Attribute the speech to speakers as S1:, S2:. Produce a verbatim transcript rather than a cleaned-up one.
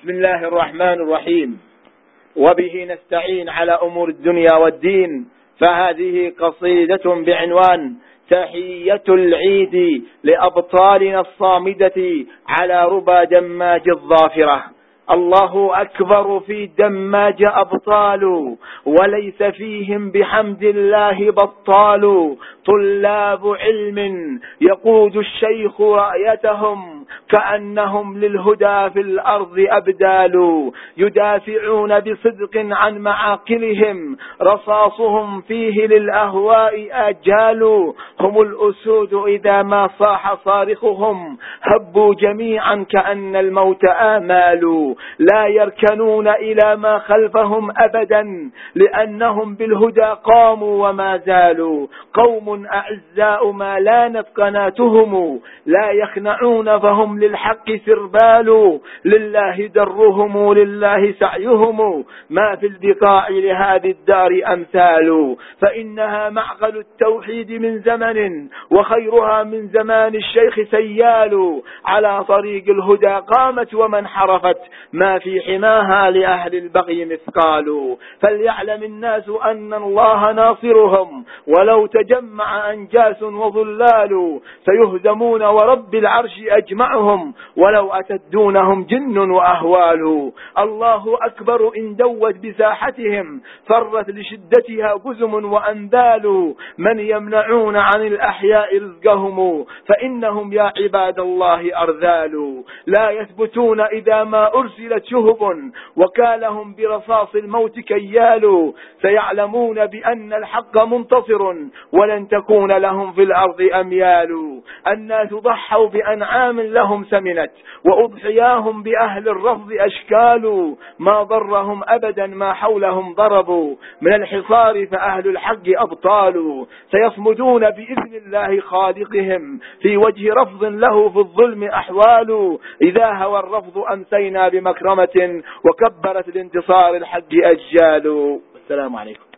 S1: بسم الله الرحمن الرحيم، وبه نستعين على أمور الدنيا والدين. فهذه قصيدة بعنوان تحية العيد لأبطالنا الصامدة على ربى دماج الظافرة. الله أكبر في دماج أبطال، وليس فيهم بحمد الله بطال. طلاب علم يقود الشيخ رأيتهم، كأنهم للهدى في الأرض أبدال. يدافعون بصدق عن معاقلهم، رصاصهم فيه للأهواء آجال. هم الأسود إذا ما صاح صارخهم، هبوا جميعا كأن الموت آمال. لا يركنون إلى ما خلفهم أبدا، لأنهم بالهدى قاموا وما زالوا. قوم أعزاء ما لانت قناتهم، لا يخنعون فهم للحق سربال. لله درهم لله سعيهم، ما في البقاع لهذه الدار أمثال. فإنها معقل التوحيد من زمن، وخيرها من زمان الشيخ سيال. على طريق الهدى قامت ومن حرفت، ما في حماها لأهل البغي مثقال. فليعلم الناس أن الله ناصرهم، ولو تجمع أنجاس وظلال. سيهزمون ورب العرش أجمعهم، ولو أتت دونهم جن وأهوال. الله أكبر إن دوت بساحتهم، فرت لشدتها جزم وأنذال. من يمنعون عن الأحياء رزقهم، فإنهم يا عباد الله أرذال. لا يثبتون إذا ما أرسلت شهب، وكالهم برصاص الموت كيال. سيعلمون بأن الحق منتصر، ولن تكون لهم في الأرض أميال. الناس ضحوا بأنعام لهم سمنت، وأضحياهم بأهل الرفض أشكال. ما ضرهم أبدا ما حولهم ضربوا، من الحصار فأهل الحق أبطال. سيصمدون بإذن الله خالقهم، في وجه رفض له في الظلم أحوال. إذا هوى الرفض أمسينا بمكرمة، وكبرت الانتصار الحق أجيال. السلام عليكم.